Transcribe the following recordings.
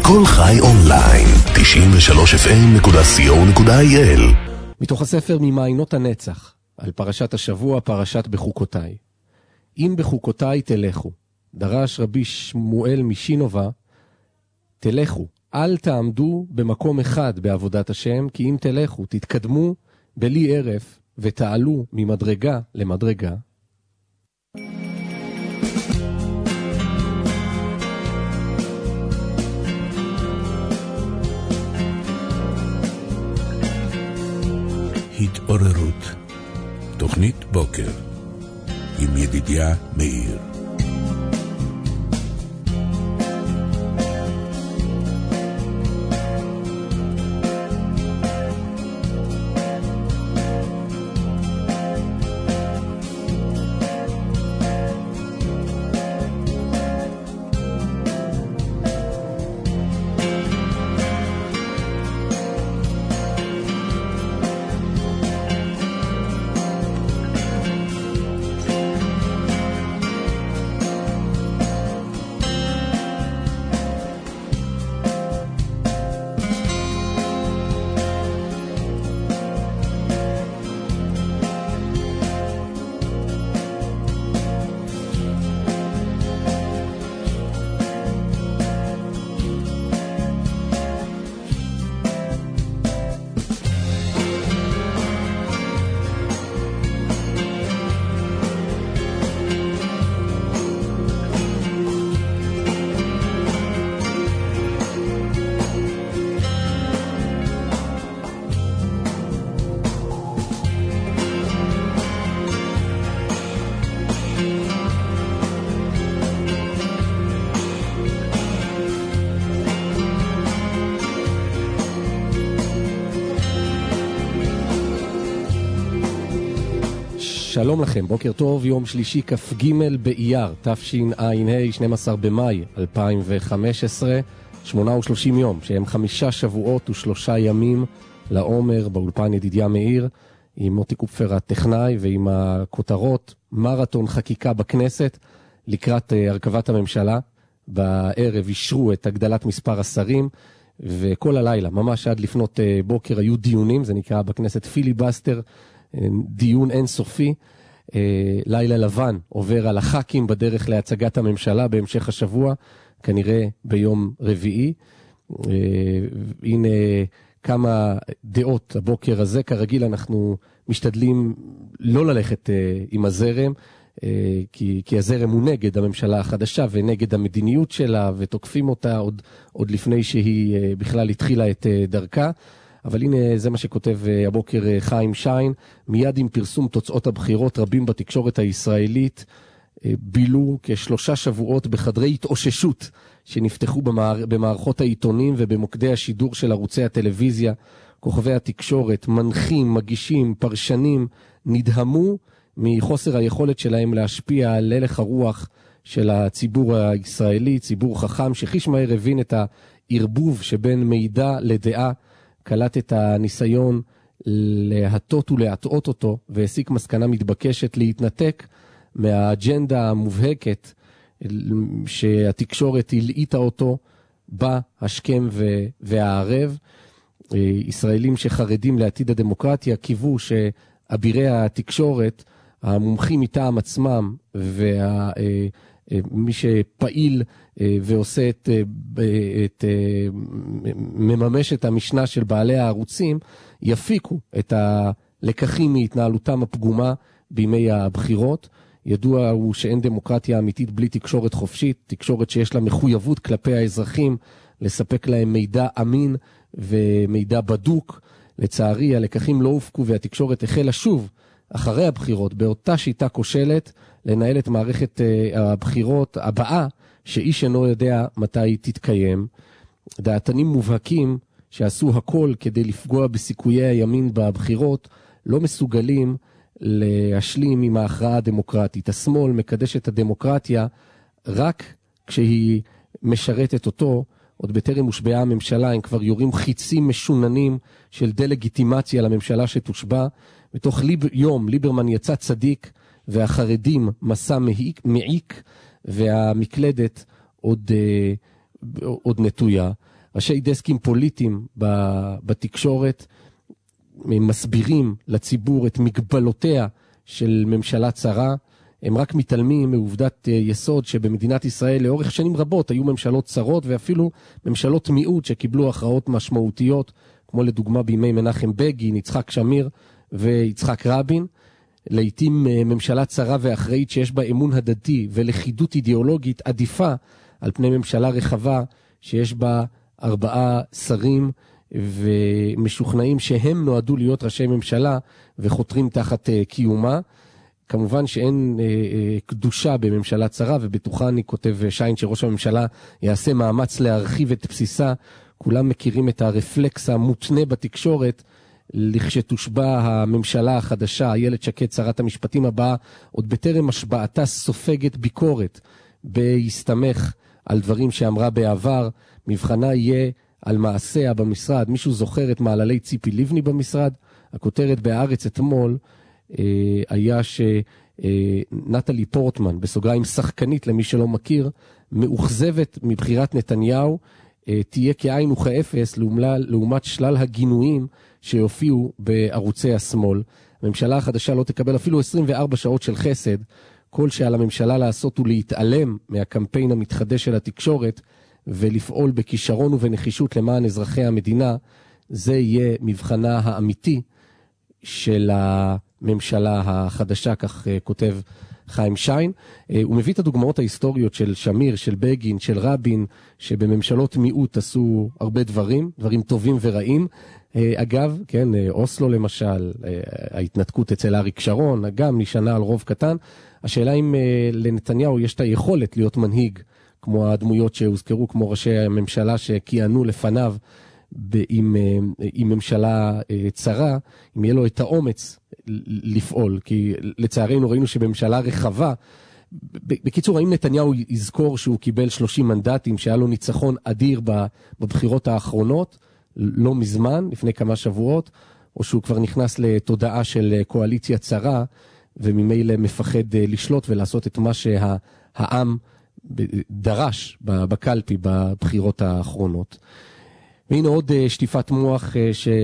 כל חי אונליין, 93fm.co.il. מתוך הספר ממעיינות הנצח, על פרשת השבוע, פרשת בחוקותיי. אם בחוקותיי תלכו, דרש רבי שמואל משינובה, תלכו, אל תעמדו במקום אחד בעבודת השם, כי אם תלכו, תתקדמו בלי ערף, ותעלו ממדרגה למדרגה. התעוררות, תוכנית בוקר, עם ידידיה מאיר. שלום לכם, בוקר טוב, יום שלישי כ"ג באייר, תשע"ה, 12 במאי 2015, 830 יום, שהם 5 שבועות ו3 ימים לעומר, באולפן ידידיה מאיר, עם מוטי קופפר הטכנאי ועם הכותרות, מרתון חקיקה בכנסת, לקראת הרכבת הממשלה. בערב אישרו את הגדלת מספר השרים, וכל הלילה, ממש עד לפנות בוקר, היו דיונים, זה נקרא בכנסת פיליבסטר, דיון אינסופי. לילה לבן עובר על הח"כים בדרך להצגת הממשלה בהמשך השבוע, כנראה ביום רביעי. הנה כמה דעות הבוקר הזה. כרגיל אנחנו משתדלים לא ללכת עם הזרם, כי הזרם הוא נגד הממשלה החדשה ונגד המדיניות שלה, ותוקפים אותה עוד לפני שהיא בכלל התחילה את דרכה. אבל הנה זה מה שכותב הבוקר חיים שיין, מיד עם פרסום תוצאות הבחירות, רבים בתקשורת הישראלית בילו כ3 שבועות בחדרי התאוששות שנפתחו במערכות העיתונים ובמוקדי השידור של ערוצי הטלוויזיה. כוכבי התקשורת, מנחים, מגישים, פרשנים, נדהמו מחוסר היכולת שלהם להשפיע על הלך הרוח של הציבור הישראלי, ציבור חכם שחיש מהר הבין את הערבוב שבין מידע לדעה, קלט את הניסיון להטות ולהטעות אותו, והסיק מסקנה מתבקשת להתנתק מהאג'נדה המובהקת שהתקשורת הלעיטה אותו בה השכם והערב. ישראלים שחרדים לעתיד הדמוקרטיה קיוו שאבירי התקשורת, המומחים מטעם עצמם ומי שפעיל ועושה מממש את המשנה של בעלי הערוצים, יפיקו את הלקחים מהתנהלותם הפגומה בימי הבחירות. ידוע הוא שאין דמוקרטיה אמיתית בלי תקשורת חופשית, תקשורת שיש לה מחויבות כלפי האזרחים, לספק להם מידע אמין ומידע בדוק. לצערי הלקחים לא הופקו, והתקשורת החלה שוב אחרי הבחירות באותה שיטה כושלת לנהל את מערכת הבחירות הבאה, שאיש אינו יודע מתי תתקיים. דעתנים מובהקים שעשו הכל כדי לפגוע בסיכויי הימין בבחירות לא מסוגלים להשלים עם ההכרעה הדמוקרטית. השמאל מקדש את הדמוקרטיה רק כשהיא משרתת אותו. עוד בטרם הושבעה הממשלה הם כבר יורים חיצים משוננים של דלגיטימציה לממשלה שתושבע. בתוך יום ליברמן יצא צדיק והחרדים מסע מעיק והמקלדת עוד נטויה. ראשי דסקים פוליטיים בתקשורת מסבירים לציבור את מגבלותיה של ממשלה צרה. הם רק מתעלמים מעובדת יסוד שבמדינת ישראל לאורך שנים רבות היו ממשלות צרות ואפילו ממשלות מיעוט שקיבלו הכרעות משמעותיות, כמו לדוגמה בימי מנחם בגין, יצחק שמיר ויצחק רבין. לעתים ממשלה צרה ואחראית שיש בה אמון הדדי ולכידות אידיאולוגית עדיפה על פני ממשלה רחבה שיש בה 4 שרים ומשוכנעים שהם נועדו להיות ראשי ממשלה וחותרים תחת קיומה. כמובן שאין קדושה בממשלה צרה, ובטוחני כותב שיין שראש הממשלה יעשה מאמץ להרחיב את בסיסה. כולם מכירים את הרפלקס המותנה בתקשורת לכשתושבע הממשלה החדשה, איילת שקד שרת המשפטים הבאה, עוד בטרם השבעתה סופגת ביקורת בהסתמך על דברים שאמרה בעבר. מבחנה יהיה על מעשיה במשרד. מישהו זוכר את מעללי ציפי לבני במשרד? הכותרת בהארץ אתמול היה שנטלי פורטמן, בסוגריים שחקנית למי שלא מכיר, מאוכזבת מבחירת נתניהו, תהיה כאין וכאפס לעומת שלל הגינויים שיופיעו בערוצי השמאל. הממשלה החדשה לא תקבל אפילו 24 שעות של חסד. כל שעל הממשלה לעשות הוא להתעלם מהקמפיין המתחדש של התקשורת ולפעול בכישרון ובנחישות למען אזרחי המדינה. זה יהיה מבחנה האמיתי של הממשלה החדשה, כך כותב חיים שיין. הוא מביא את הדוגמאות ההיסטוריות של שמיר, של בגין, של רבין, שבממשלות מיעוט עשו הרבה דברים טובים ורעים. אגב, כן, אוסלו למשל, ההתנתקות אצל אריק שרון, גם נשענה על רוב קטן. השאלה אם לנתניהו יש את היכולת להיות מנהיג, כמו הדמויות שהוזכרו, כמו ראשי הממשלה שכיהנו לפניו, עם ממשלה צרה, אם יהיה לו את האומץ לפעול, כי לצערנו ראינו שבממשלה רחבה, בקיצור, האם נתניהו יזכור שהוא קיבל 30 מנדטים, שהיה לו ניצחון אדיר בבחירות האחרונות, לא מזמן, לפני כמה שבועות, או שהוא כבר נכנס לתודעה של קואליציה צרה, וממילא מפחד לשלוט ולעשות את מה שהעם דרש בקלפי בבחירות האחרונות. והנה עוד שטיפת מוח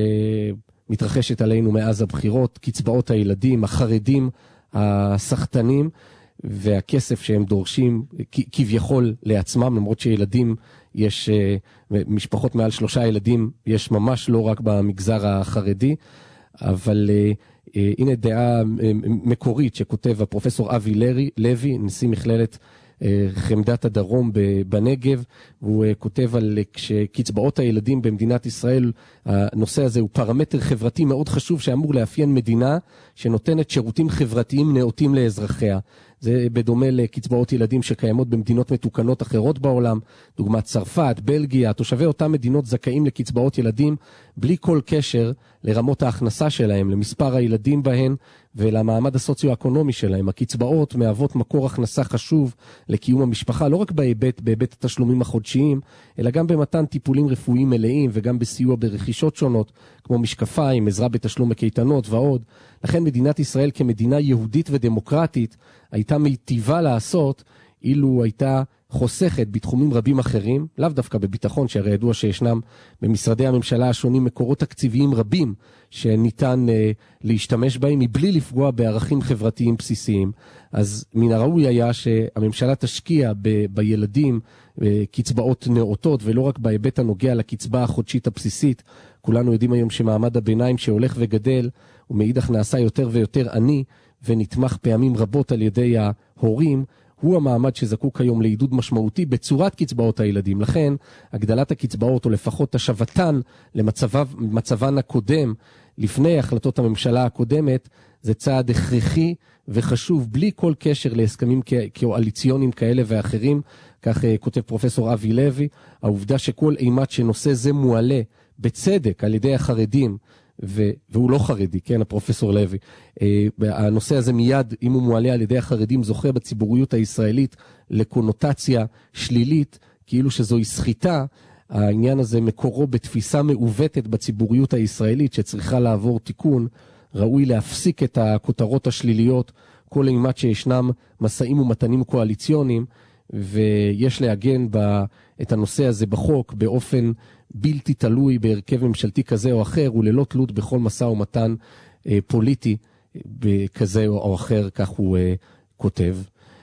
שמתרחשת עלינו מאז הבחירות, קצבאות הילדים, החרדים, הסחטנים, והכסף שהם דורשים כביכול לעצמם, למרות שילדים יש, משפחות מעל 3 ילדים יש ממש לא רק במגזר החרדי, אבל הנה דעה מקורית שכותב הפרופסור אבי לוי, נשיא מכללת חמדת הדרום בנגב, והוא כותב על שקצבאות הילדים במדינת ישראל, הנושא הזה הוא פרמטר חברתי מאוד חשוב שאמור לאפיין מדינה שנותנת שירותים חברתיים נאותים לאזרחיה. זה בדומה לקצבאות ילדים שקיימות במדינות מתוקנות אחרות בעולם, דוגמת צרפת, בלגיה. תושבי אותם מדינות זכאים לקצבאות ילדים בלי כל קשר לרמות ההכנסה שלהם, למספר הילדים בהן ולמעמד הסוציו-אקונומי שלהם. הקצבאות מהוות מקור הכנסה חשוב לקיום המשפחה, לא רק בהיבט התשלומים החודשיים, אלא גם במתן טיפולים רפואיים מלאים וגם בסיוע ברכישות שונות, כמו משקפיים, עזרה בתשלום הקייטנות ועוד. לכן מדינת ישראל כמדינה יהודית ודמוקרטית הייתה מיטיבה לעשות אילו הייתה חוסכת בתחומים רבים אחרים, לאו דווקא בביטחון, שהרי ידוע שישנם במשרדי הממשלה השונים מקורות תקציביים רבים שניתן להשתמש בהם מבלי לפגוע בערכים חברתיים בסיסיים. אז מן הראוי היה שהממשלה תשקיע בילדים קצבאות נאותות, ולא רק בהיבט הנוגע לקצבה החודשית הבסיסית. כולנו יודעים היום שמעמד הביניים שהולך וגדל ומאידך נעשה יותר ויותר עני ונתמך פעמים רבות על ידי ההורים, הוא המעמד שזקוק היום לעידוד משמעותי בצורת קצבאות הילדים. לכן הגדלת הקצבאות או לפחות השבתן למצבן הקודם לפני החלטות הממשלה הקודמת זה צעד הכרחי וחשוב בלי כל קשר להסכמים קואליציוניים כאלה ואחרים. כך כותב פרופסור אבי לוי, העובדה שכל אימת שנושא זה מועלה בצדק על ידי החרדים, והוא לא חרדי, כן, הפרופסור לוי, הנושא הזה מיד, אם הוא מועלה על ידי החרדים, זוכה בציבוריות הישראלית לקונוטציה שלילית, כאילו שזוהי סחיטה. העניין הזה מקורו בתפיסה מעוותת בציבוריות הישראלית שצריכה לעבור תיקון. ראוי להפסיק את הכותרות השליליות כל אימת שישנם מסעים ומתנים קואליציוניים, ויש להגן את הנושא הזה בחוק באופן בלתי תלוי בהרכב ממשלתי כזה או אחר, וללא תלות בכל משא ומתן פוליטי כזה או אחר, כך הוא כותב.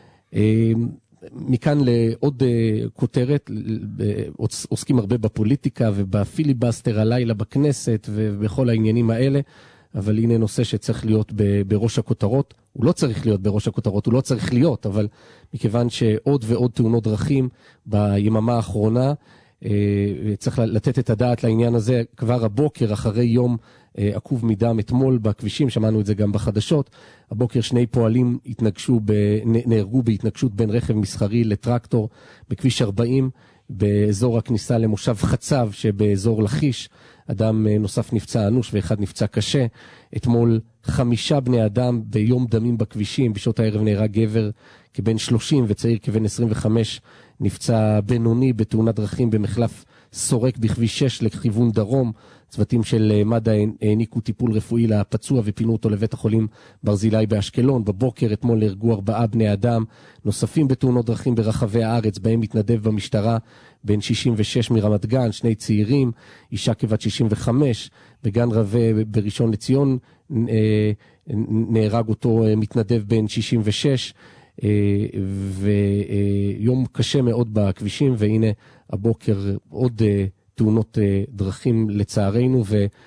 מכאן לעוד כותרת, עוסקים הרבה בפוליטיקה ובפיליבסטר הלילה בכנסת ובכל העניינים האלה, אבל הנה נושא שצריך להיות בראש הכותרות. הוא לא צריך להיות בראש הכותרות, הוא לא צריך להיות, אבל מכיוון שעוד ועוד תאונות דרכים ביממה האחרונה, צריך לתת את הדעת לעניין הזה. כבר הבוקר, אחרי יום עקוב מדם אתמול בכבישים, שמענו את זה גם בחדשות, הבוקר שני פועלים נהרגו בהתנגשות בין רכב מסחרי לטרקטור בכביש 40, באזור הכניסה למושב חצב שבאזור לחיש. אדם נוסף נפצע אנוש ואחד נפצע קשה. אתמול 5 בני אדם ביום דמים בכבישים. בשעות הערב נהרג גבר כבן 30 וצעיר כבן 25 נפצע בינוני בתאונת דרכים במחלף סורק בכביש 6 לכיוון דרום. צוותים של מד"א העניקו טיפול רפואי לפצוע ופינו אותו לבית החולים ברזילי באשקלון. בבוקר אתמול נהרגו 4 בני אדם נוספים בתאונות דרכים ברחבי הארץ, בהם מתנדב במשטרה בן 66 מרמת גן, 2 צעירים, אישה כבת 65, בגן רווה בראשון לציון נהרג אותו מתנדב בן 66, ויום קשה מאוד בכבישים. והנה הבוקר עוד תאונות דרכים לצערנו,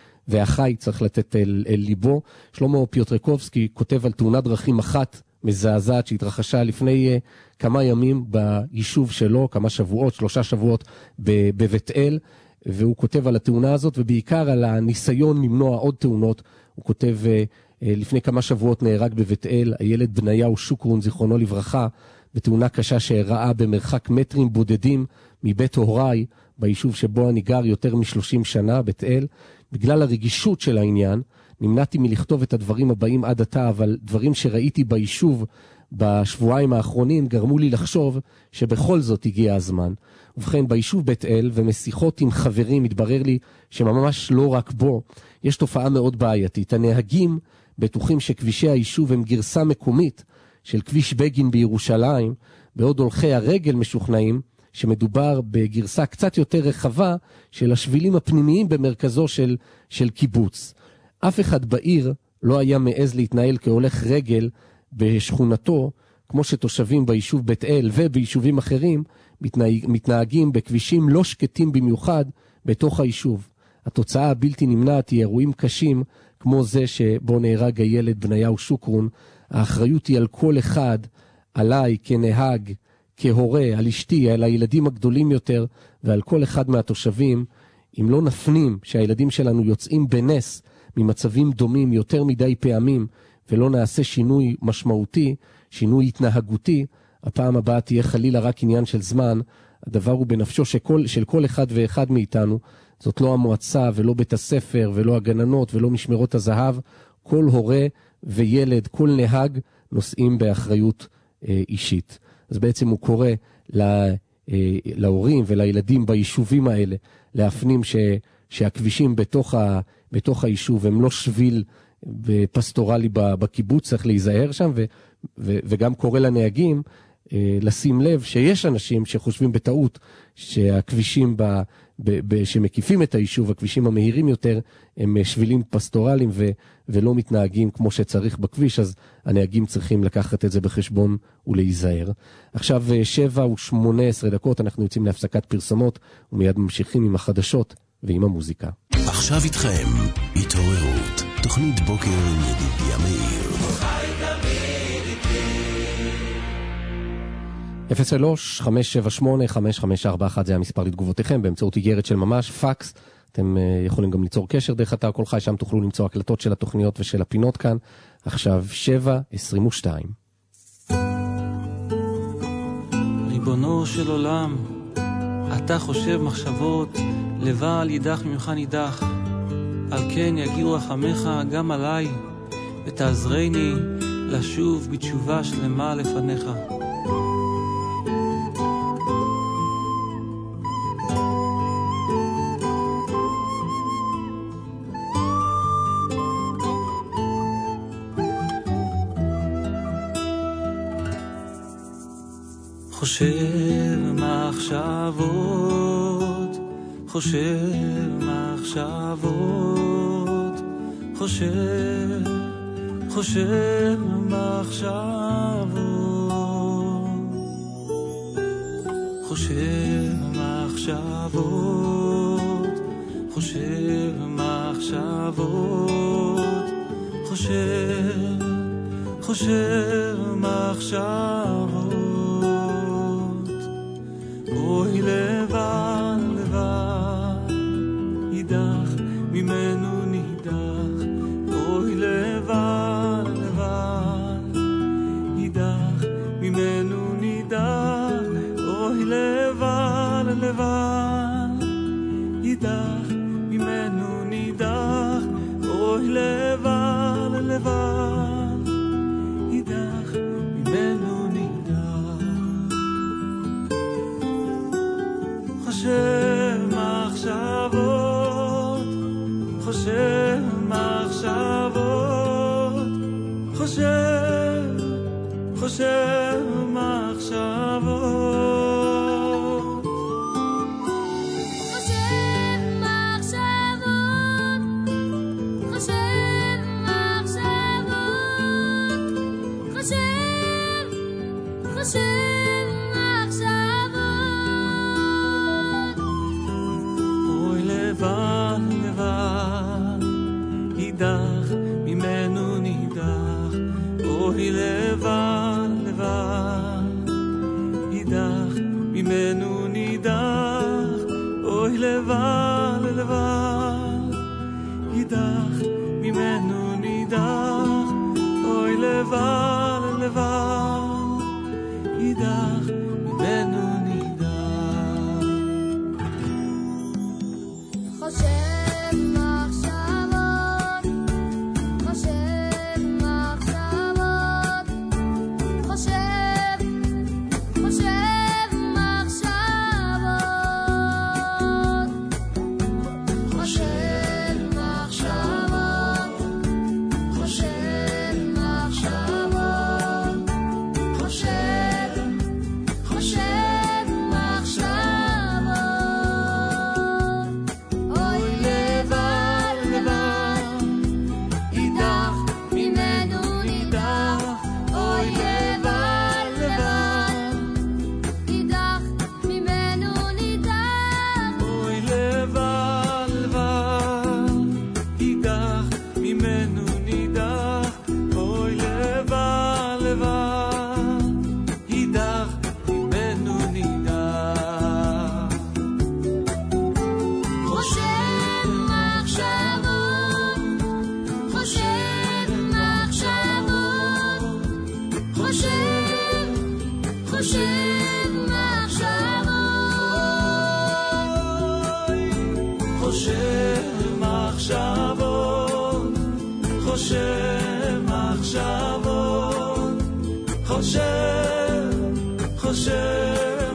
והחי צריך לתת אל ליבו. שלמה פיוטרקובסקי כותב על תאונת דרכים אחת מזעזעת שהתרחשה לפני כמה ימים ביישוב שלו, כמה שבועות, 3 שבועות בבית אל, והוא כותב על התאונה הזאת ובעיקר על הניסיון למנוע עוד תאונות. הוא כותב, לפני כמה שבועות נהרג בבית אל הילד בניהו שוקרון זיכרונו לברכה בתאונה קשה שהראה במרחק מטרים בודדים מבית הוריי ביישוב שבו אני גר יותר מ-30 שנה, בית אל. בגלל הרגישות של העניין נמנעתי מלכתוב את הדברים הבאים עד עתה, אבל דברים שראיתי ביישוב בשבועיים האחרונים גרמו לי לחשוב שבכל זאת הגיע הזמן. ובכן, ביישוב בית אל ומשיחות עם חברים התברר לי שממש לא רק בו יש תופעה מאוד בעייתית. הנהגים בטוחים שכבישי היישוב הם גרסה מקומית של כביש בגין בירושלים, בעוד הולכי הרגל משוכנעים שמדובר בגרסה קצת יותר רחבה של השבילים הפנימיים במרכזו של קיבוץ. אף אחד בעיר לא היה מעז להתנהל כהולך רגל בשכונתו, כמו שתושבים ביישוב בית אל וביישובים אחרים מתנהגים בכבישים לא שקטים במיוחד בתוך היישוב. התוצאה הבלתי נמנעת היא אירועים קשים כמו זה שבו נהרג הילד בניהו שוקרון. האחריות היא על כל אחד, עליי כנהג, כהורה, על אשתי, על הילדים הגדולים יותר ועל כל אחד מהתושבים. אם לא נפנים שהילדים שלנו יוצאים בנס ממצבים דומים יותר מדי פעמים ולא נעשה שינוי משמעותי, שינוי התנהגותי, הפעם הבאה תהיה חלילה רק עניין של זמן. הדבר הוא בנפשו של כל אחד ואחד מאיתנו. זאת לא המועצה ולא בית הספר ולא הגננות ולא משמרות הזהב. כל הורה וילד, כל נהג נושאים באחריות אישית. אז בעצם הוא קורא להורים ולילדים ביישובים האלה להפנים שהכבישים בתוך היישוב הם לא שביל פסטורלי בקיבוץ, צריך להיזהר שם, וגם קורא לנהגים לשים לב שיש אנשים שחושבים בטעות שהכבישים שמקיפים את היישוב, הכבישים המהירים יותר, הם שבילים פסטורליים ולא מתנהגים כמו שצריך בכביש, אז הנהגים צריכים לקחת את זה בחשבון ולהיזהר. עכשיו 7:18, אנחנו יוצאים להפסקת פרסומות ומיד ממשיכים עם החדשות ועם המוזיקה. עכשיו איתכם, התעוררות, תוכנית בוקר עם ידידיה מאיר. 03-578-5541 זה המספר לתגובותיכם באמצעות איגרת של ממש, פקס. אתם יכולים גם ליצור קשר דרך אתר כל חי, שם תוכלו למצוא הקלטות של התוכניות ושל הפינות כאן. עכשיו 7:22. ריבונו של עולם, אתה חושב מחשבות לבעל יידח ממך נידח, על כן יגיעו רחמך גם עליי, ותעזרני לשוב בתשובה שלמה לפניך. חושב מחשבות, חושב מחשבות, חושב, חושב מחשבות, חושב מחשבות, חושב מחשבות, חושב, חושב מחשבות. אוי לבד לבד יידח ממנו נידח, אוי לבד לבד יידח ממנו נידח, אוי לבד לבד יידח ממנו נידח, אוי לבד לבד יידח ממנו נידח. חושב מחשבות, חושב מחשבות, חושב, חושב מחשבות. אוי לבד לבד יידח ממנו נידח, אוי לבד לבד יידח ממנו נידח, אוי לבד לבד יידח ממנו נידח. חושב מחשבות, חושב מחשבות, חושב, חושב מחשבות, חושב מחשבות, חושב מחשבות, חושב, חושב מחשבות. אוי לבד לבד יידח ממנו נידח, אוי לבד לבד יידח ממנו נידח, אוי לבד לבד יידח ממנו נידח, אוי לבד לבד יידח ממנו נידח. חושב מחשבות, חושב מחשבות, חושב, חושב מחשבות, חושב מחשבות, חושב מחשבות, חושב, חושב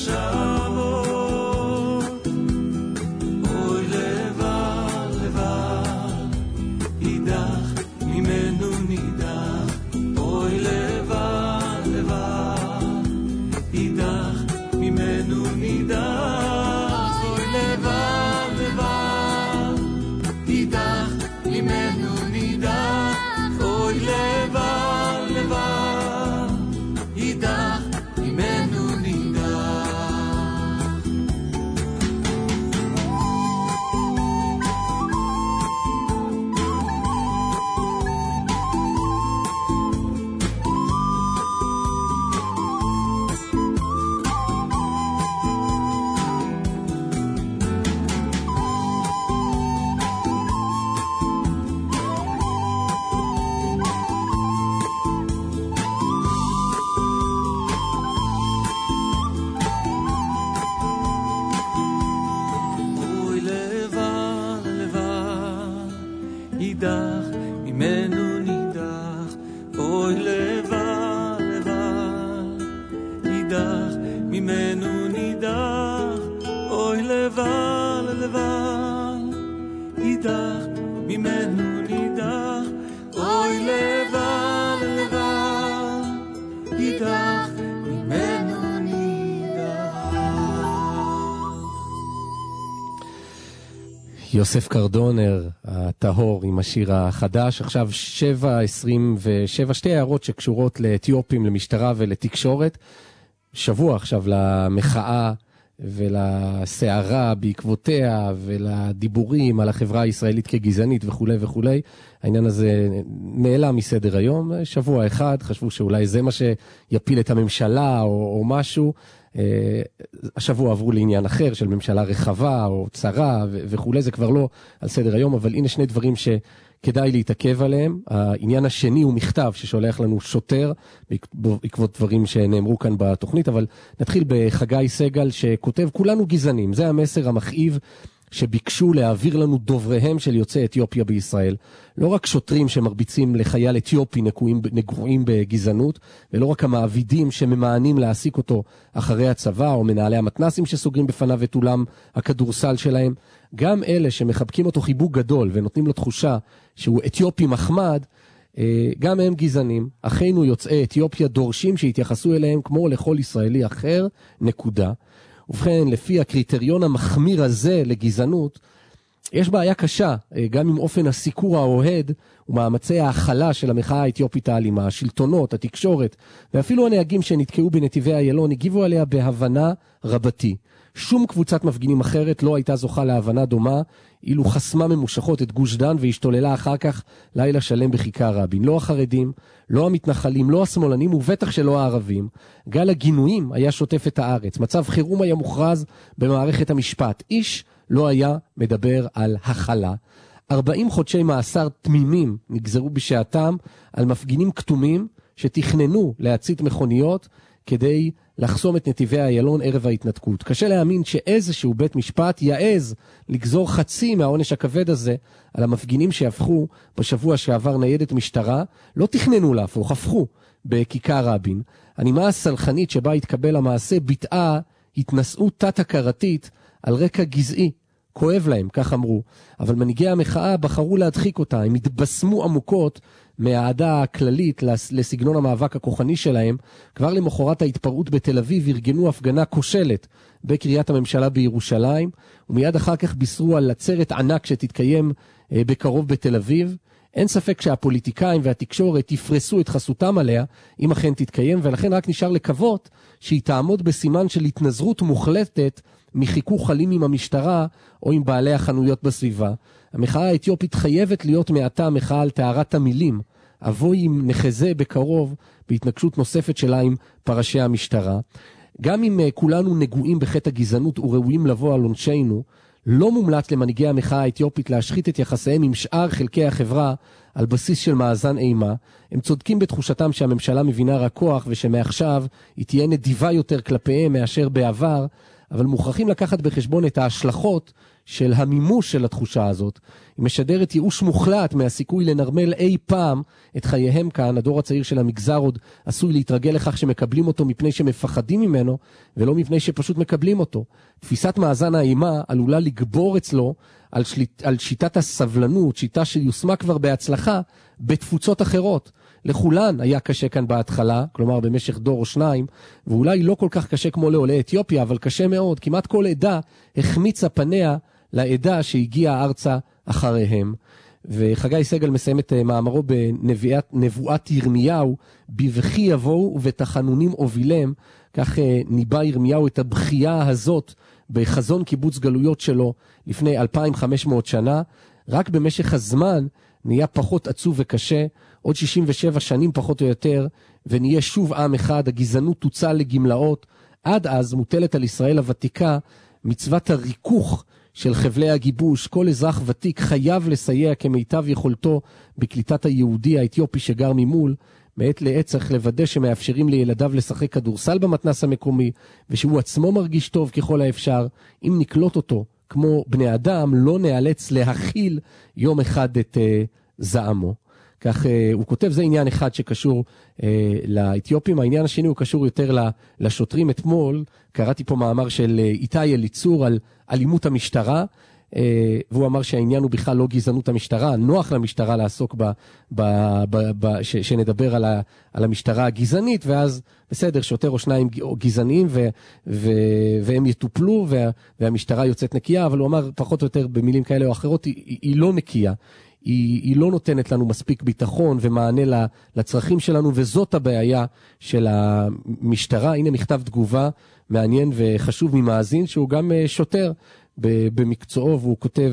מחשבות. אוי לבד לבד יידח ממנו נידח, אוי לבד לבד יידח ממנו נידח, אוי לבד לבד יידח ממנו נידח, אוי לבד לבד יידח ממנו נידח. אוי לבד לבד יידח ממנו נידח, אוי לבד לבד יידח ממנו נידח, אוי לבד לבד יידח ממנו נידח, אוי לבד לבד יידח ממנו נידח. יוסף קרדונר, הטהור עם השיר החדש. עכשיו 7:27, שתי הערות שקשורות לאתיופים, למשטרה ולתקשורת. שבוע עכשיו למחאה ולסערה בעקבותיה ולדיבורים על החברה הישראלית כגזענית וכו' וכו'. העניין הזה נעלם מסדר היום. שבוע אחד, חשבו שאולי זה מה שיפיל את הממשלה או משהו. השבוע עברו לעניין אחר של ממשלה רחבה או צרה וכו', זה כבר לא על סדר היום, אבל הנה שני דברים שכדאי להתעכב עליהם. העניין השני הוא מכתב ששולח לנו שוטר בעקבות דברים שנאמרו כאן בתוכנית, אבל נתחיל בחגי סגל שכותב, כולנו גזענים, זה המסר המכאיב שביקשו להעביר לנו דובריהם של יוצאי אתיופיה בישראל. לא רק שוטרים שמרביצים לחייל אתיופי נגועים בגזענות, ולא רק המעבידים שממאנים להעסיק אותו אחרי הצבא, או מנהלי המתנסים שסוגרים בפניו את אולם הכדורסל שלהם. גם אלה שמחבקים אותו חיבוק גדול ונותנים לו תחושה שהוא אתיופי מחמד, גם הם גזענים. אחינו יוצאי אתיופיה דורשים שיתייחסו אליהם כמו לכל ישראלי אחר, נקודה. ובכן, לפי הקריטריון המחמיר הזה לגזענות, יש בעיה קשה, גם עם אופן הסיקור האוהד ומאמצי ההכלה של המחאה האתיופית האלימה, השלטונות, התקשורת, ואפילו הנהגים שנתקעו בנתיבי איילון הגיבו עליה בהבנה רבתי. שום קבוצת מפגינים אחרת לא הייתה זוכה להבנה דומה, אילו חסמה ממושכות את גוש דן והשתוללה אחר כך לילה שלם בכיכר רבין. לא החרדים, לא המתנחלים, לא השמאלנים ובטח שלא הערבים. גל הגינויים היה שוטף את הארץ. מצב חירום היה מוכרז במערכת המשפט. איש לא היה מדבר על הכלה. 40 חודשי מאסר תמימים נגזרו בשעתם על מפגינים כתומים שתכננו להצית מכוניות כדי לחסום את נתיבי איילון ערב ההתנתקות. קשה להאמין שאיזשהו בית משפט יעז לגזור חצי מהעונש הכבד הזה על המפגינים שהפכו בשבוע שעבר ניידת משטרה, לא תכננו להפוך, הפכו בכיכר רבין. הנימה הסלחנית שבה התקבל המעשה ביטאה התנשאות תת-הכרתית על רקע גזעי. כואב להם, כך אמרו. אבל מנהיגי המחאה בחרו להדחיק אותה. הם התבשמו עמוקות מהעדה הכללית לסגנון המאבק הכוחני שלהם. כבר למחרת ההתפרעות בתל אביב ארגנו הפגנה כושלת בקריית הממשלה בירושלים, ומיד אחר כך בישרו על עצרת ענק שתתקיים בקרוב בתל אביב. אין ספק שהפוליטיקאים והתקשורת יפרסו את חסותם עליה, אם אכן תתקיים, ולכן רק נשאר לקוות שהיא תעמוד בסימן של התנזרות מוחלטת מחיכוך חלים עם המשטרה או עם בעלי החנויות בסביבה. המחאה האתיופית חייבת להיות מעתה מחאה על טהרת המילים. אבוי אם נחזה בקרוב בהתנגשות נוספת שלה עם פרשי המשטרה. גם אם כולנו נגועים בחטא הגזענות וראויים לבוא על עונשנו, לא מומלץ למנהיגי המחאה האתיופית להשחית את יחסיהם עם שאר חלקי החברה על בסיס של מאזן אימה. הם צודקים בתחושתם שהממשלה מבינה רק כוח ושמעכשיו היא תהיה נדיבה יותר כלפיהם מאשר בעבר, אבל מוכרחים לקחת בחשבון את ההשלכות של המימוש של התחושה הזאת. היא משדרת ייאוש מוחלט מהסיכוי לנרמל אי פעם את חייהם כאן. הדור הצעיר של המגזר עוד עשוי להתרגל לכך שמקבלים אותו מפני שמפחדים ממנו, ולא מפני שפשוט מקבלים אותו. תפיסת מאזן האימה עלולה לגבור אצלו על שיטת הסבלנות, שיטה שיושמה כבר בהצלחה בתפוצות אחרות. לכולן היה קשה כאן בהתחלה, כלומר במשך דור או שניים, ואולי לא כל כך קשה כמו לעולי אתיופיה, אבל קשה מאוד. כמעט כל עדה החמיצה פניה לעדה שהגיעה ארצה אחריהם. וחגי סגל מסיים את מאמרו בנבואת ירמיהו, בבכי יבואו ובתחנונים הובילם. כך ניבא ירמיהו את הבכייה הזאת בחזון קיבוץ גלויות שלו לפני 2500 שנה. רק במשך הזמן נהיה פחות עצוב וקשה, עוד 67 שנים פחות או יותר, ונהיה שוב עם אחד, הגזענות תוצא לגמלאות. עד אז מוטלת על ישראל הוותיקה מצוות הריכוך של חבלי הגיבוש. כל אזרח ותיק חייב לסייע כמיטב יכולתו בקליטת היהודי האתיופי שגר ממול. מעת לעת צריך לוודא שמאפשרים לילדיו לשחק כדורסל במתנס המקומי, ושהוא עצמו מרגיש טוב ככל האפשר. אם נקלוט אותו כמו בני אדם, לא נאלץ להכיל יום אחד את זעמו. כך הוא כותב, זה עניין אחד שקשור לאתיופים. העניין השני הוא קשור יותר לשוטרים. אתמול קראתי פה מאמר של איתי אליצור על אלימות המשטרה. והוא אמר שהעניין הוא בכלל לא גזענות המשטרה, נוח למשטרה לעסוק שנדבר על המשטרה הגזענית, ואז בסדר, שוטר או שניים גזעניים והם יטופלו והמשטרה יוצאת נקייה, אבל הוא אמר פחות או יותר במילים כאלה או אחרות, היא לא נקייה. היא לא נותנת לנו מספיק ביטחון ומענה לצרכים שלנו, וזאת הבעיה של המשטרה. הנה מכתב תגובה מעניין וחשוב ממאזין, שהוא גם שוטר במקצועו, והוא כותב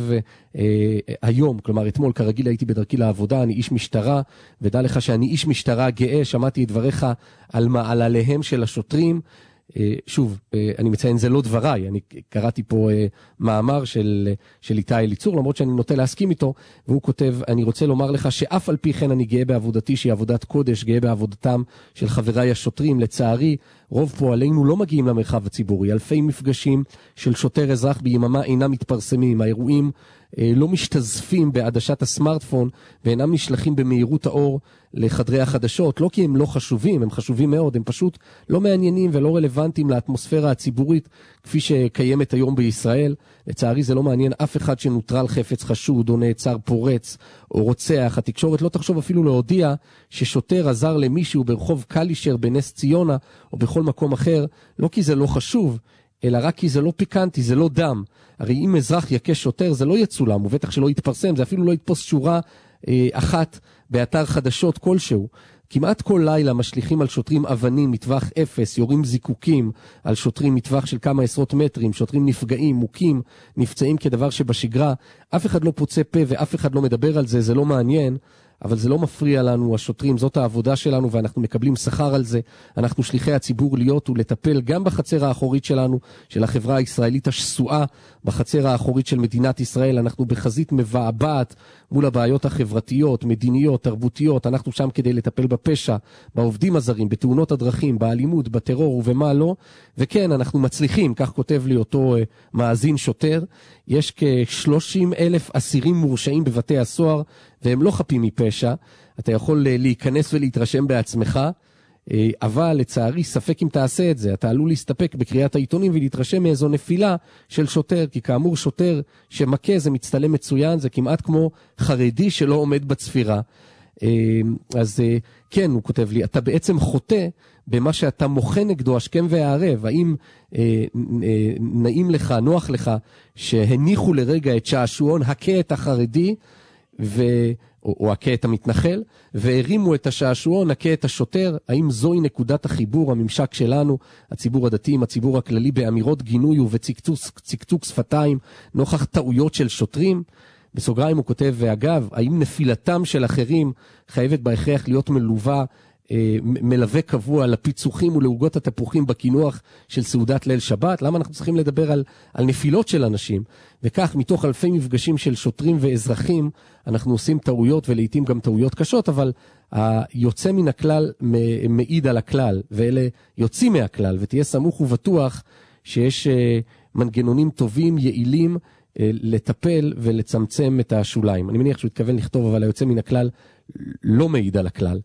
היום, כלומר אתמול כרגיל הייתי בדרכי לעבודה, אני איש משטרה, ודע לך שאני איש משטרה גאה, שמעתי את דבריך על מעלליהם של השוטרים. שוב, אני מציין, זה לא דבריי, אני קראתי פה מאמר של איתי אליצור, למרות שאני נוטה להסכים איתו, והוא כותב, אני רוצה לומר לך שאף על פי כן אני גאה בעבודתי, שהיא עבודת קודש, גאה בעבודתם של חבריי השוטרים. לצערי, רוב פועלינו לא מגיעים למרחב הציבורי, אלפי מפגשים של שוטר אזרח ביממה אינם מתפרסמים, האירועים לא משתזפים בעדשת הסמארטפון, ואינם נשלחים במהירות האור לחדרי החדשות, לא כי הם לא חשובים, הם חשובים מאוד, הם פשוט לא מעניינים ולא רלוונטיים לאטמוספירה הציבורית כפי שקיימת היום בישראל. לצערי זה לא מעניין אף אחד שנוטרל חפץ חשוד או נעצר פורץ או רוצח. התקשורת לא תחשוב אפילו להודיע ששוטר עזר למישהו ברחוב קלישר בנס ציונה או בכל מקום אחר, לא כי זה לא חשוב, אלא רק כי זה לא פיקנטי, זה לא דם. הרי אם אזרח יקש שוטר זה לא יצולם, ובטח שלא יתפרסם, זה אפילו לא יתפוס שורה אחת באתר חדשות כלשהו. כמעט כל לילה משליכים על שוטרים אבנים מטווח אפס, יורים זיקוקים על שוטרים מטווח של כמה עשרות מטרים, שוטרים נפגעים, מוכים, נפצעים כדבר שבשגרה. אף אחד לא פוצה פה ואף אחד לא מדבר על זה, זה לא מעניין. אבל זה לא מפריע לנו, השוטרים, זאת העבודה שלנו ואנחנו מקבלים שכר על זה. אנחנו שליחי הציבור להיות ולטפל גם בחצר האחורית שלנו, של החברה הישראלית השסועה, בחצר האחורית של מדינת ישראל. אנחנו בחזית מבעבעת מול הבעיות החברתיות, מדיניות, תרבותיות. אנחנו שם כדי לטפל בפשע, בעובדים הזרים, בתאונות הדרכים, באלימות, בטרור ובמה לא. וכן, אנחנו מצליחים, כך כותב לי אותו מאזין שוטר. יש כ-30,000 אסירים מורשעים בבתי הסוהר, והם לא חפים מפשע. אתה יכול להיכנס ולהתרשם בעצמך, אבל לצערי ספק אם תעשה את זה. אתה עלול להסתפק בקריאת העיתונים ולהתרשם מאיזו נפילה של שוטר, כי כאמור שוטר שמכה זה מצטלם מצוין, זה כמעט כמו חרדי שלא עומד בצפירה. אז כן, הוא כותב לי, אתה בעצם חוטא במה שאתה מוחה נגדו השכם והערב. האם נעים לך, נוח לך, שהניחו לרגע את שעשועון הכה את החרדי, או הכה את המתנחל, והרימו את השעשועון, הכה את השוטר? האם זוהי נקודת החיבור, הממשק שלנו, הציבור הדתי עם הציבור הכללי, באמירות גינוי ובצקצוק שפתיים, נוכח טעויות של שוטרים? בסוגריים הוא כותב, ואגב, האם נפילתם של אחרים חייבת בהכרח להיות מלווה קבוע לפיצוחים ולעוגות התפוחים בכינוח של סעודת ליל שבת? למה אנחנו צריכים לדבר על נפילות של אנשים? וכך מתוך אלפי מפגשים של שוטרים ואזרחים אנחנו עושים טעויות, ולעיתים גם טעויות קשות, אבל היוצא מן הכלל מעיד על הכלל, ואלה יוצאים מהכלל, ותהיה סמוך ובטוח שיש מנגנונים טובים, יעילים, לטפל ולצמצם את השוליים. אני מניח שהוא התכוון לכתוב, אבל היוצא מן הכלל לא מעיד על הכלל.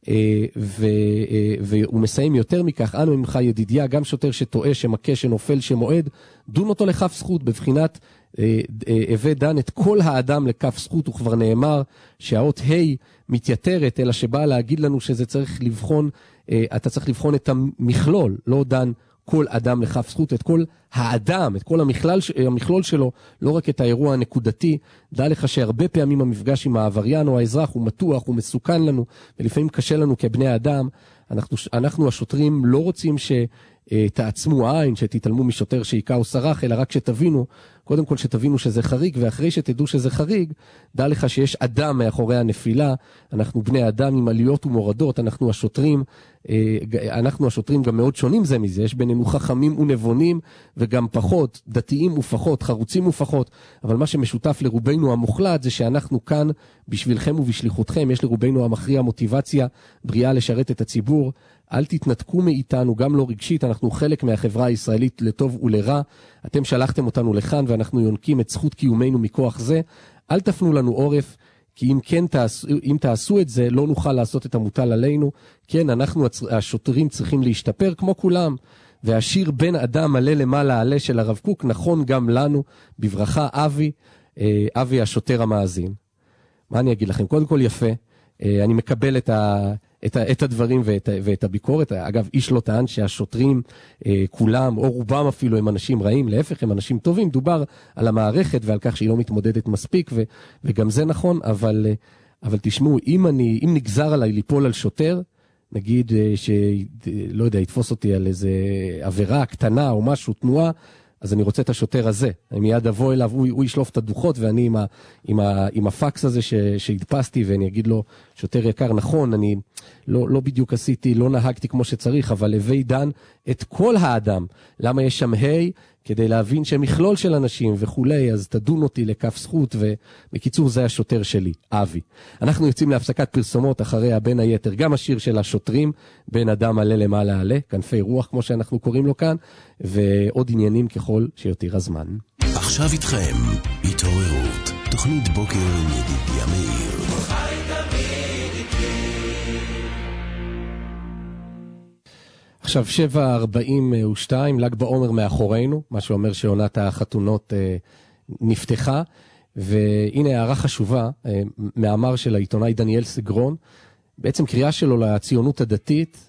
והוא מסיים יותר מכך, אנו ממך ידידיה, גם שוטר שטועה, שמכה, שנופל, שמועד, דון אותו לכף זכות, בבחינת הבא דן את כל האדם לכף זכות. וכבר נאמר שהאות ה' מתייתרת, אלא שבא להגיד לנו שזה צריך לבחון, אתה צריך לבחון את המכלול, לא דן כל אדם לכף זכות, את כל האדם, את כל המכלול שלו, לא רק את האירוע הנקודתי. דע לך שהרבה פעמים המפגש עם העבריין או האזרח הוא מתוח, הוא מסוכן לנו, ולפעמים קשה לנו כבני אדם. אנחנו השוטרים לא רוצים שתעצמו עין, שתתעלמו משוטר שיקה או שרח, אלא רק שתבינו, קודם כל שתבינו שזה חריג, ואחרי שתדעו שזה חריג, דע לך שיש אדם מאחורי הנפילה. אנחנו בני אדם עם עליות ומורדות, אנחנו השוטרים גם מאוד שונים זה מזה, יש בינינו חכמים ונבונים וגם פחות, דתיים ופחות, חרוצים ופחות, אבל מה שמשותף לרובנו המוחלט זה שאנחנו כאן בשבילכם ובשליחותכם. יש לרובנו המכריע מוטיבציה בריאה לשרת את הציבור. אל תתנתקו מאיתנו, גם לא רגשית, אנחנו חלק מהחברה הישראלית לטוב ולרע. אתם שלחתם אותנו לכאן ואנחנו יונקים את זכות קיומנו מכוח זה. אל תפנו לנו עורף, כי אם תעשו את זה, לא נוכל לעשות את המוטל עלינו. כן, אנחנו השוטרים צריכים להשתפר כמו כולם, והשיר בן אדם מלא למעלה עלה של הרב קוק נכון גם לנו. בברכה אבי השוטר המאזין. מה אני אגיד לכם? קודם כל יפה, אני מקבל את הדברים ואת הביקורת. אגב, איש לא טען שהשוטרים כולם, או רובם אפילו, הם אנשים רעים, להפך, הם אנשים טובים. דובר על המערכת ועל כך שהיא לא מתמודדת מספיק, וגם זה נכון, אבל תשמעו, אם נגזר עליי ליפול על שוטר, נגיד שלא יודע, יתפוס אותי על איזה עבירה קטנה או משהו, תנועה, אז אני רוצה את השוטר הזה. אני מיד אבוא אליו, הוא ישלוף את הדוחות, ואני עם הפקס הזה שהדפסתי, ואני אגיד לו, שוטר יקר, נכון, אני לא בדיוק עשיתי, לא נהגתי כמו שצריך, אבל הביא דן את כל האדם. למה יש שם כדי להבין שמכלול של אנשים וכולי, אז תדון אותי לכף זכות, ובקיצור זה השוטר שלי, אבי. אנחנו יוצאים להפסקת פרסומות אחריה בין היתר, גם השיר של השוטרים, בן אדם עלה למעלה עלה, כנפי רוח כמו שאנחנו קוראים לו כאן, ועוד עניינים ככל שיותר הזמן. עכשיו איתכם, התעוררות, תוכנית בוקר עם ידידיה מאיר. עכשיו 7:42, ל"ג בעומר מאחורינו, מה שאומר שעונת החתונות נפתחה, והנה הערה חשובה, מאמר של העיתונאי דניאל סגרון, בעצם קריאה שלו לציונות הדתית,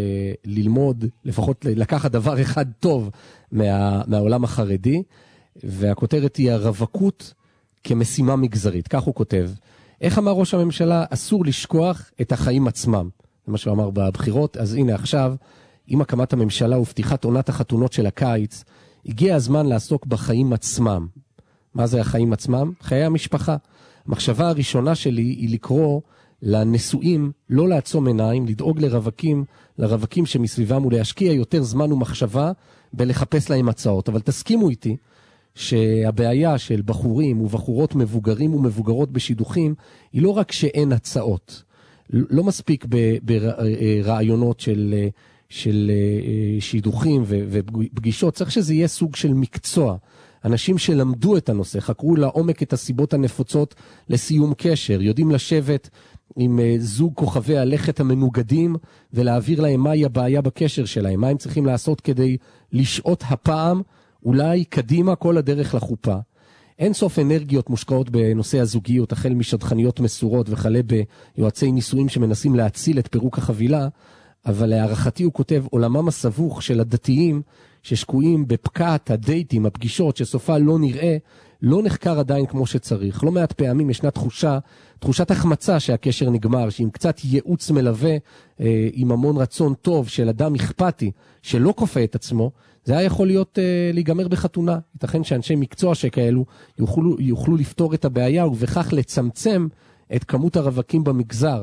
ללמוד, לפחות לקחת דבר אחד טוב מהעולם החרדי, והכותרת היא הרווקות כמשימה מגזרית, כך הוא כותב. איך אמר ראש הממשלה? אסור לשכוח את החיים עצמם, זה מה שהוא אמר בבחירות. אז הנה עכשיו, עם הקמת הממשלה ופתיחת עונת החתונות של הקיץ, הגיע הזמן לעסוק בחיים עצמם. מה זה החיים עצמם? חיי המשפחה. המחשבה הראשונה שלי היא לקרוא לנשואים לא לעצום עיניים, לדאוג לרווקים שמסביבם ולהשקיע יותר זמן ומחשבה בלחפש להם הצעות. אבל תסכימו איתי שהבעיה של בחורים ובחורות מבוגרים ומבוגרות בשידוכים היא לא רק שאין הצעות. לא מספיק ברעיונות של שידוכים ופגישות, צריך שזה יהיה סוג של מקצוע. אנשים שלמדו את הנושא, חקרו לעומק את הסיבות הנפוצות לסיום קשר, יודעים לשבת עם זוג כוכבי הלכת המנוגדים ולהעביר להם מהי הבעיה בקשר שלהם, מה הם צריכים לעשות כדי לשעות הפעם, אולי קדימה כל הדרך לחופה. אין סוף אנרגיות מושקעות בנושא הזוגיות, החל משדכניות מסורות וכלה ביועצי נישואים שמנסים להציל את פירוק החבילה, אבל להערכתי הוא כותב, עולמם הסבוך של הדתיים ששקועים בפקעת הדייטים, הפגישות שסופה לא נראה, לא נחקר עדיין כמו שצריך. לא מעט פעמים ישנה תחושת החמצה שהקשר נגמר, שעם קצת ייעוץ מלווה, עם המון רצון טוב של אדם אכפתי שלא כופה את עצמו, זה היה יכול להיגמר בחתונה. ייתכן שאנשי מקצוע שכאלו יוכלו לפתור את הבעיה ובכך לצמצם את כמות הרווקים במגזר.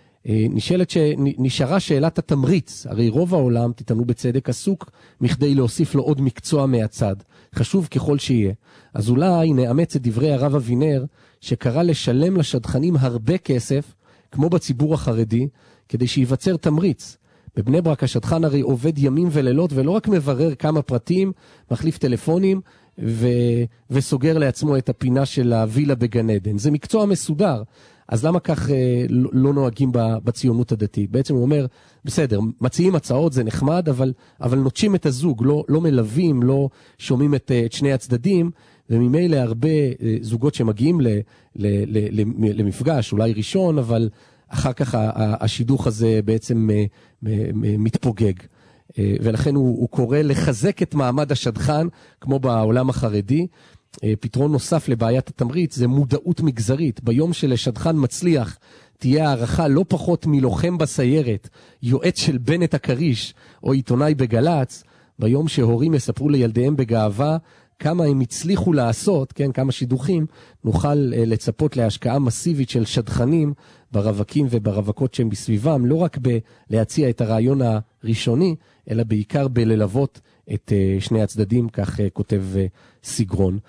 נשארה שאלת התמריץ, הרי רוב העולם, תתנו בצדק, עסוק מכדי להוסיף לו עוד מקצוע מהצד, חשוב ככל שיהיה. אז אולי נאמץ את דברי הרב אבינר, שקרא לשלם לשדכנים הרבה כסף, כמו בציבור החרדי, כדי שיווצר תמריץ. בבני ברק השדכן הרי עובד ימים ולילות, ולא רק מברר כמה פרטים, מחליף טלפונים, וסוגר לעצמו את הפינה של הווילה בגן עדן. זה מקצוע מסודר. אז למה כך לא נוהגים בציונות הדתית? בעצם הוא אומר, בסדר, מציעים הצעות, זה נחמד, אבל נוטשים את הזוג, לא מלווים, לא שומעים את שני הצדדים, וממילא הרבה זוגות שמגיעים למפגש, אולי ראשון, אבל אחר כך השידוך הזה בעצם מתפוגג. ולכן הוא קורא לחזק את מעמד השדכן, כמו בעולם החרדי. פתרון נוסף לבעיית התמריץ זה מודעות מגזרית. ביום שלשדכן מצליח תהיה הערכה לא פחות מלוחם בסיירת, יועץ של בנט הקריש או עיתונאי בגלץ, ביום שהורים יספרו לילדיהם בגאווה כמה הם הצליחו לעשות, כן, כמה שידוכים, נוכל לצפות להשקעה מסיבית של שדכנים ברווקים וברווקות שהם בסביבם, לא רק בלהציע את הרעיון הראשוני, אלא בעיקר בללוות את שני הצדדים, כך כותב סגרון.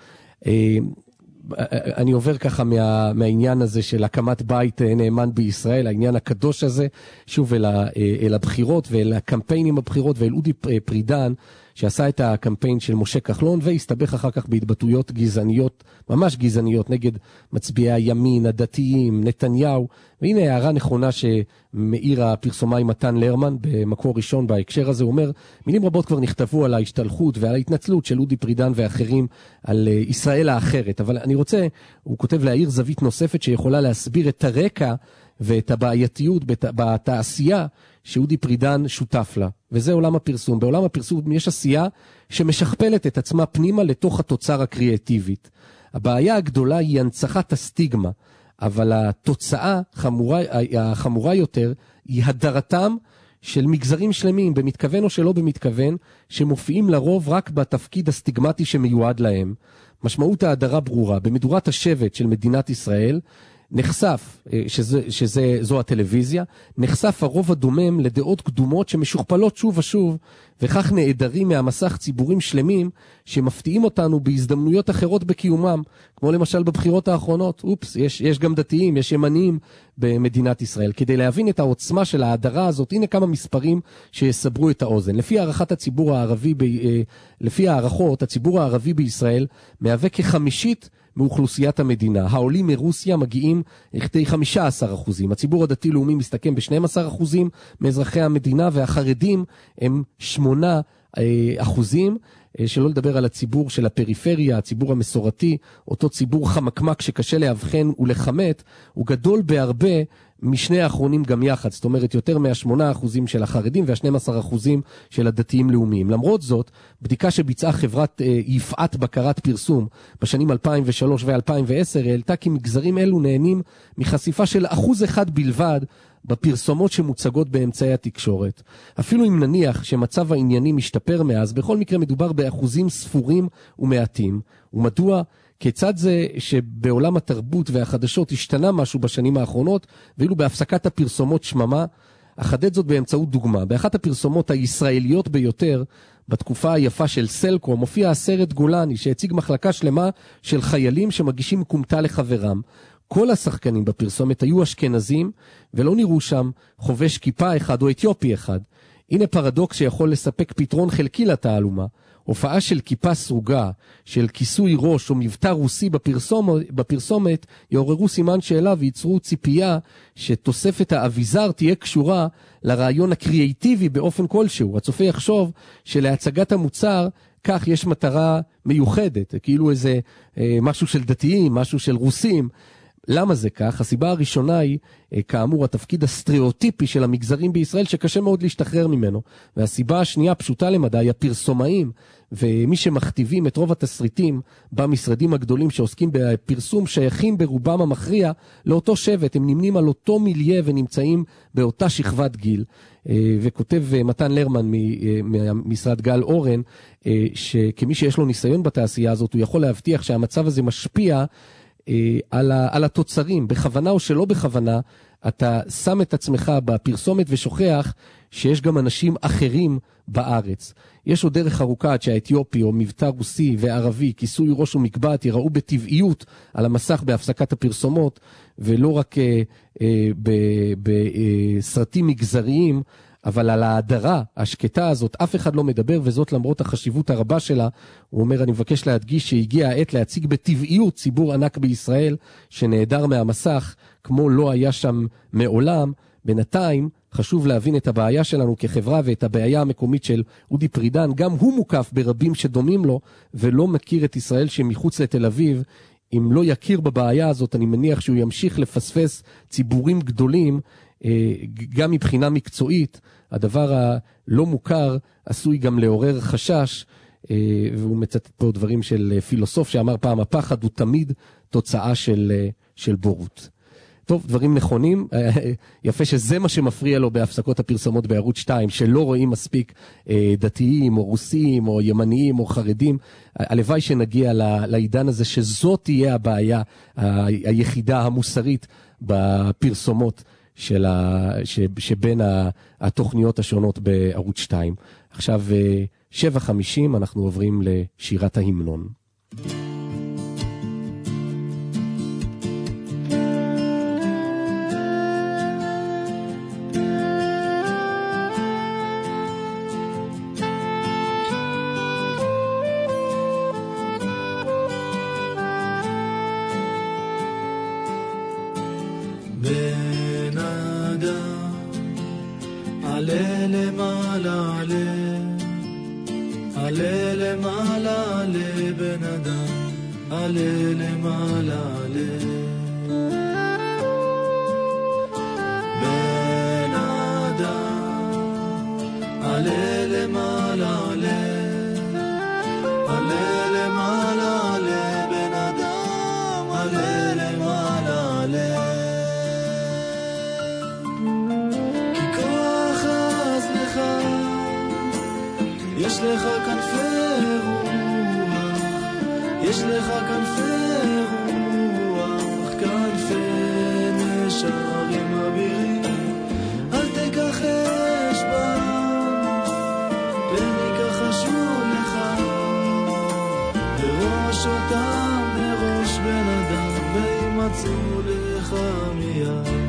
אני עובר ככה מהעניין הזה של הקמת בית נאמן בישראל, העניין הקדוש הזה, שוב אל הבחירות ואל הקמפיינים הבחירות ואל אודי פרידן, שעשה את הקמפיין של משה כחלון, והסתבך אחר כך בהתבטאויות גזעניות, ממש גזעניות, נגד מצביעי הימין, הדתיים, נתניהו. והנה הערה נכונה שמאיר הפרסומאי מתן לרמן, במקור ראשון בהקשר הזה, הוא אומר, מילים רבות כבר נכתבו על ההשתלחות ועל ההתנצלות של אודי פרידן ואחרים על ישראל האחרת. אבל אני רוצה, הוא כותב, להעיר זווית נוספת שיכולה להסביר את הרקע ואת הבעייתיות בתעשייה שאודי פרידן שותף לה. וזה עולם הפרסום. בעולם הפרסום יש עשייה שמשכפלת את עצמה פנימה לתוך התוצר הקריאטיבית. הבעיה הגדולה היא הנצחת הסטיגמה, אבל התוצאה החמורה יותר היא הדרתם של מגזרים שלמים, במתכוון או שלא במתכוון, שמופיעים לרוב רק בתפקיד הסטיגמטי שמיועד להם. משמעות ההדרה ברורה. במדורת השבט של מדינת ישראל, נחשף, שזו הטלוויזיה, נחשף הרוב הדומם לדעות קדומות שמשוכפלות שוב ושוב, וכך נעדרים מהמסך ציבורים שלמים שמפתיעים אותנו בהזדמנויות אחרות בקיומם, כמו למשל בבחירות האחרונות. אופס, יש גם דתיים, יש ימניים במדינת ישראל. כדי להבין את העוצמה של ההדרה הזאת, הנה כמה מספרים שיסברו את האוזן. לפי הערכות, הציבור הערבי בישראל מהווה כ50% מאוכלוסיית המדינה. העולים מרוסיה מגיעים לכדי 15%. הציבור הדתי-לאומי מסתכם ב12% מאזרחי המדינה, והחרדים הם 8%. שלא לדבר על הציבור של הפריפריה, הציבור המסורתי, אותו ציבור חמקמק שקשה להבחן ולחמת, הוא גדול בהרבה משני האחרונים גם יחד, זאת אומרת יותר מה8% של החרדים וה12% של הדתיים לאומיים. למרות זאת, בדיקה שביצעה חברת יפעת בקרת פרסום בשנים 2003 ו-2010 העלתה כי מגזרים אלו נהנים מחשיפה של 1% בלבד בפרסומות שמוצגות באמצעי התקשורת. אפילו אם נניח שמצב העניינים משתפר מאז, בכל מקרה מדובר באחוזים ספורים ומעטים. ומדוע? כיצד זה שבעולם התרבות והחדשות השתנה משהו בשנים האחרונות, ואילו בהפסקת הפרסומות שממה? אחדד זאת באמצעות דוגמה. באחת הפרסומות הישראליות ביותר, בתקופה היפה של סלקום, מופיע הסרט גולני שהציג מחלקה שלמה של חיילים שמגישים קומטה לחברם. כל השחקנים בפרסומת היו אשכנזים, ולא נראו שם חובש כיפה אחד או אתיופי אחד. הנה פרדוקס שיכול לספק פתרון חלקי לתעלומה. הופעה של כיפה סרוגה, של כיסוי ראש או מבטא רוסי בפרסומת, יעוררו סימן שאלה וייצרו ציפייה שתוספת האביזר תהיה קשורה לרעיון הקריאטיבי באופן כלשהו. הצופה יחשוב שלהצגת המוצר כך יש מטרה מיוחדת, כאילו איזה משהו של דתיים, משהו של רוסים. למה זה כך? הסיבה הראשונה היא, כאמור, התפקיד הסטריאוטיפי של המגזרים בישראל שקשה מאוד להשתחרר ממנו. והסיבה השנייה, פשוטה למדי, היא הפרסומאים, ומי שמכתיבים את רוב התסריטים במשרדים הגדולים שעוסקים בפרסום שייכים ברובם המכריע לאותו שבט. הם נמנים על אותו מיליה ונמצאים באותה שכבת גיל. וכותב מתן לרמן ממשרד גל אורן, שכמי שיש לו ניסיון בתעשייה הזאת, הוא יכול להבטיח שהמצב הזה משפיע על התוצרים, בכוונה או שלא בכוונה. אתה שם את עצמך בפרסומת ושוכח שיש גם אנשים אחרים בארץ. יש עוד דרך ארוכה עד שהאתיופי או מבטא רוסי וערבי, כיסוי ראש ומקבעת, יראו בטבעיות על המסך בהפסקת הפרסומות, ולא רק בסרטים מגזריים, אבל על ההדרה השקטה הזאת אף אחד לא מדבר, וזאת למרות החשיבות הרבה שלה. הוא אומר, אני מבקש להדגיש שהגיע העת להציג בטבעיות ציבור ענק בישראל שנעדר מהמסך כמו לא היה שם מעולם. בינתיים חשוב להבין את הבעיה שלנו כחברה ואת הבעיה המקומית של אודי פרידן. גם הוא מוקף ברבים שדומים לו ולא מכיר את ישראל שמחוץ לתל אביב. אם לא יכיר בבעיה הזאת, אני מניח שהוא ימשיך לפספס ציבורים גדולים, גם מבחינה מקצועית. הדבר הלא מוכר עשוי גם לעורר חשש, והוא מצטט פה דברים של פילוסוף שאמר פעם, הפחד הוא תמיד תוצאה של בורות. טוב, דברים נכונים. יפה שזה מה שמפריע לו בהפסקות הפרסומות בערוץ 2, שלא רואים מספיק דתיים או רוסים או ימניים או חרדים. הלוואי שנגיע לעידן הזה שזאת תהיה הבעיה היחידה המוסרית בפרסומות שבין התוכניות השונות בערוץ 2. עכשיו 7:50 אנחנו עוברים לשירת ההמנון. עלה למעלה עלה, עלה למעלה עלה בן אדם, עלה למעלה עלה בן אדם, עלה למעלה עלה, עלה למעלה עלה בן אדם, עלה למעלה עלה. כי כוח עז לך, יש לך כנפי רוח, יש לך כנפי רוח, כנפי נשרים אבירים, אל תכחש בם, פן יכחשו לך, בראש אותם בראש בן אדם, וימצאו לך מיד.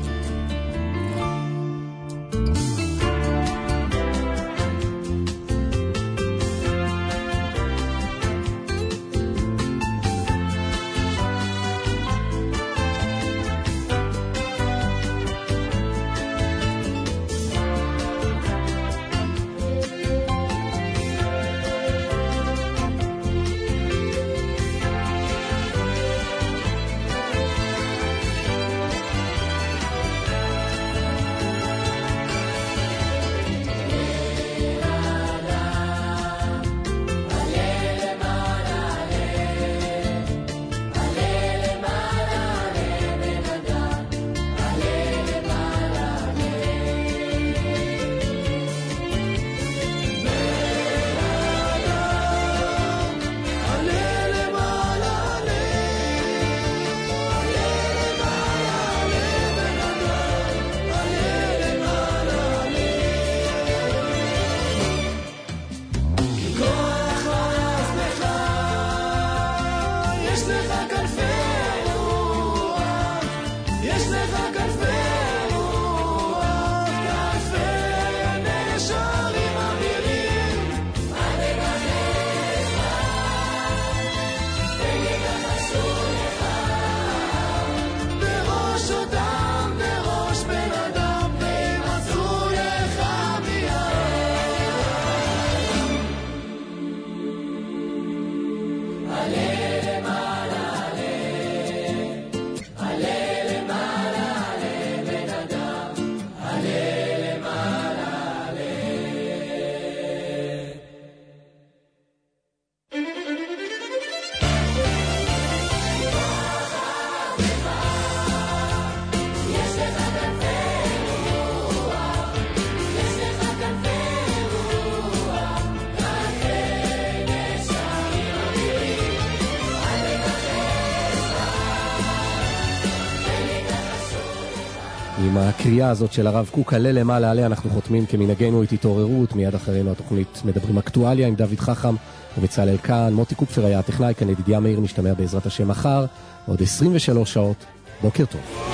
עם הקריאה הזאת של הרב קוק, עלה למעלה עלה, אנחנו חותמים כמנהגנו את התעוררות. מיד אחרינו התוכנית מדברים אקטואליה עם דוד חכם ובצלאל כאן. מוטי קופפר היה הטכנאי, כאן ידידיה מאיר, נשתמע בעזרת השם מחר, עוד 23 שעות. בוקר טוב.